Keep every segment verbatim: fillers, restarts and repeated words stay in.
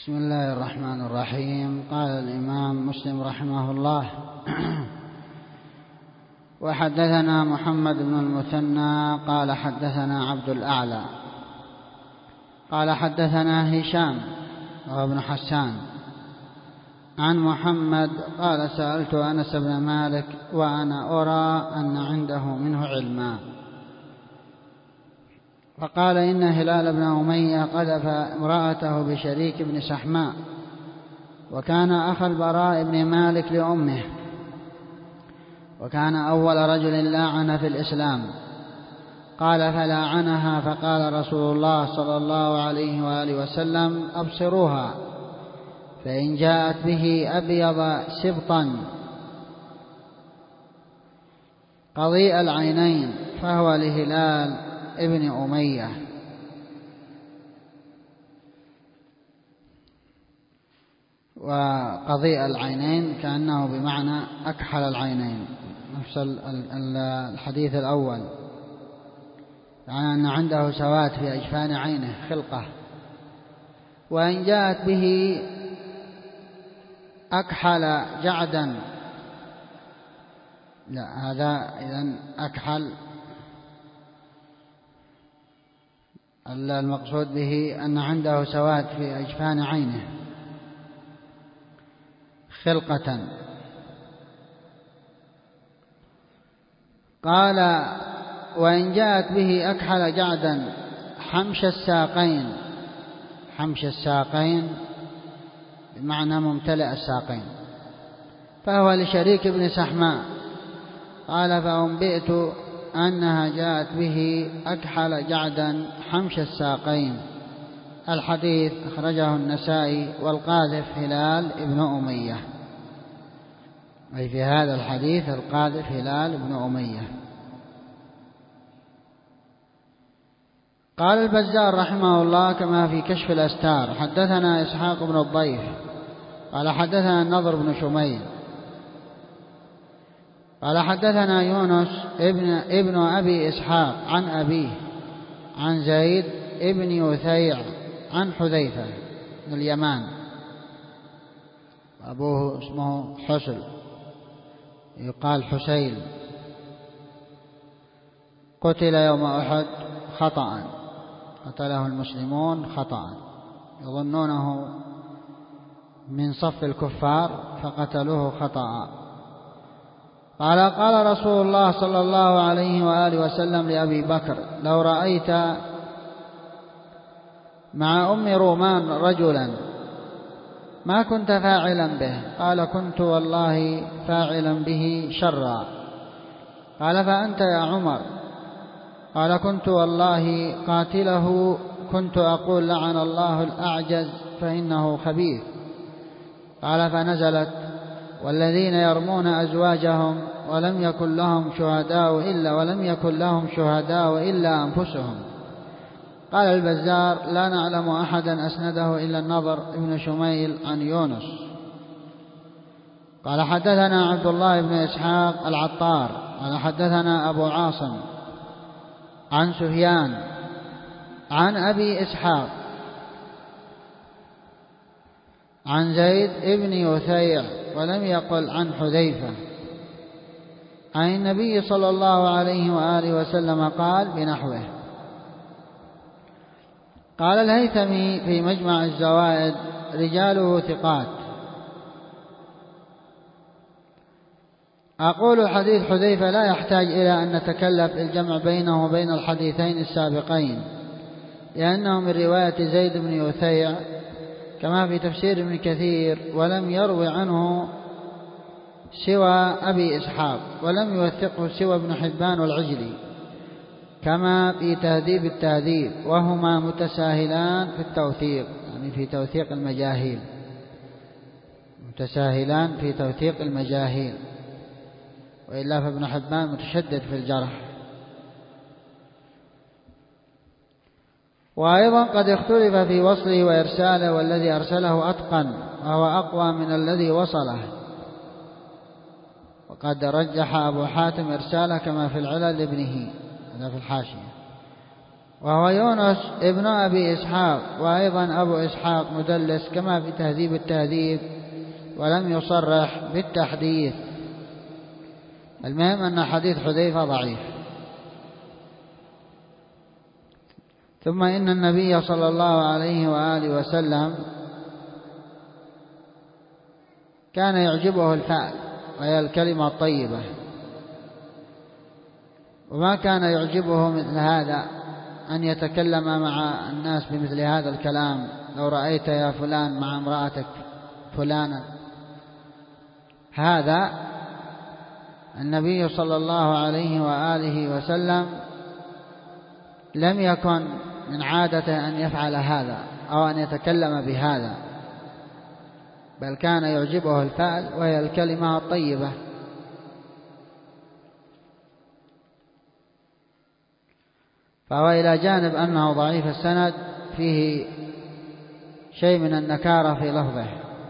بسم الله الرحمن الرحيم. قال الإمام مسلم رحمه الله: وحدثنا محمد بن المثنى قال حدثنا عبد الأعلى قال حدثنا هشام وهو ابن حسان عن محمد قال: سألت أنس بن مالك وأنا أرى أن عنده منه علما، فقال: إن هلال بن أمية قذف امرأته بشريك بن سحماء، وكان أخا البراء بن مالك لأمه، وكان أول رجل لاعن في الإسلام. قال: فلاعنها، فقال رسول الله صلى الله عليه وآله وسلم: أبصروها، فإن جاءت به أبيض سبطا قضيء العينين فهو لهلال ابن أمية. وقضيء العينين كأنه بمعنى أكحل العينين، نفس الحديث الأول، يعني أن عنده سواد في أجفان عينه خلقة. وإن جاءت به أكحل جعدا، لا، هذا إذن أكحل المقصود به أن عنده سواد في أجفان عينه خلقة. قال: وإن جاءت به أكحل جعدا حمش الساقين، حمش الساقين بمعنى ممتلئ الساقين، فهو لشريك بن سحماء. قال: فأنبئت أنها جاءت به أكحل جعدا حمش الساقين. الحديث أخرجه النسائي. والقاذف هلال ابن أمية، أي في هذا الحديث القاذف هلال ابن أمية. قال البزار رحمه الله كما في كشف الأستار: حدثنا إسحاق بن الضيف قال حدثنا النضر بن شميل قال حدثنا يونس ابن, ابن أبي إسحاق عن أبيه عن زيد ابن يثيع عن حذيفة من اليمان، أبوه اسمه حسل يقال حسيل، قتل يوم أحد خطأ، قتله المسلمون خطأ، يظنونه من صف الكفار فقتلوه خطأ. قال: قال رسول الله صلى الله عليه وآله وسلم لأبي بكر: لو رأيت مع أم رومان رجلا ما كنت فاعلا به؟ قال: كنت والله فاعلا به شرا. قال: فأنت يا عمر؟ قال: كنت والله قاتله، كنت أقول: لعن الله الأعجز فإنه خبيث. قال: فنزلت: والذين يرمون أزواجهم ولم يكن لهم شهداء إلا ولم يكن لهم شهداء إلا أنفسهم. قال البزار: لا نعلم أحدا أسنده إلا النضر ابن شميل عن يونس. قال: حدثنا عبد الله بن إسحاق العطار قال حدثنا أبو عاصم عن سفيان عن أبي إسحاق عن زيد ابن يثيع ولم يقل عن حذيفة عن النبي صلى الله عليه وآله وسلم قال بنحوه. قال الهيثمي في مجمع الزوائد: رجاله ثقات. أقول حديث حذيفة لا يحتاج إلى أن نتكلف الجمع بينه وبين الحديثين السابقين، لأنه من رواية زيد بن يثيع كما في تفسير ابن كثير، ولم يروي عنه سوى أبي إسحاق، ولم يوثقه سوى ابن حبان والعجلي كما في تهذيب التهذيب، وهما متساهلان في التوثيق، يعني في توثيق المجاهيل، متساهلان في توثيق المجاهيل، وإلا فابن حبان متشدد في الجرح. وأيضا قد اختلف في وصله وإرساله، والذي أرسله أتقن وهو أقوى من الذي وصله، وقد رجح أبو حاتم إرساله كما في العلل لابنه، هذا في الحاشية. وهو يونس ابن أبي إسحاق، وأيضا أبو إسحاق مدلس كما في تهذيب التهذيب، ولم يصرح بالتحديث. المهم أن حديث حذيفة ضعيف. ثم إن النبي صلى الله عليه وآله وسلم كان يعجبه الفعل، وهي الكلمة الطيبة، وما كان يعجبه مثل هذا أن يتكلم مع الناس بمثل هذا الكلام: لو رأيت يا فلان مع امرأتك فلانا. هذا النبي صلى الله عليه وآله وسلم لم يكن من عادته أن يفعل هذا أو أن يتكلم بهذا، بل كان يعجبه الفعل، وهي الكلمة الطيبة. فهو إلى جانب أنه ضعيف السند فيه شيء من النكارة في لفظه.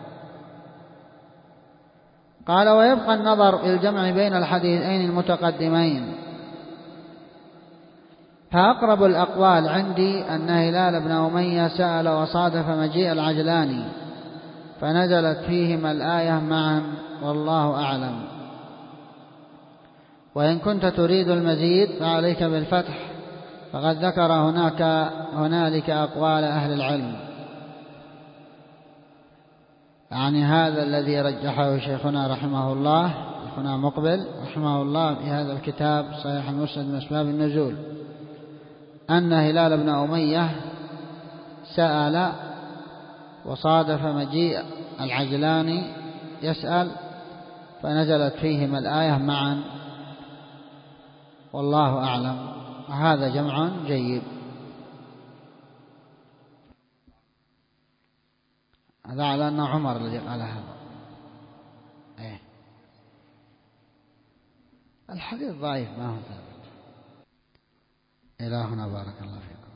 قال: ويبقى النظر في الجمع بين الحديثين المتقدمين، فأقرب الأقوال عندي أن هلال بن أمية سأل وصادف مجيء العجلاني فنزلت فيهما الآية معا، والله أعلم. وإن كنت تريد المزيد فعليك بالفتح، فقد ذكر هناك هنالك أقوال أهل العلم، يعني هذا الذي رجحه شيخنا رحمه الله، شيخنا مقبل رحمه الله في هذا الكتاب صحيح المسند من أسباب النزول، أن هلال بن أمية سأل وصادف مجيء العجلاني يسأل فنزلت فيهما الآية معا، والله أعلم. وهذا جمع جيد. هذا على أن عمر الذي قال هذا. إيه. الحديث ضعيف ما هو ثابت. إلى هنا بارك الله فيكم.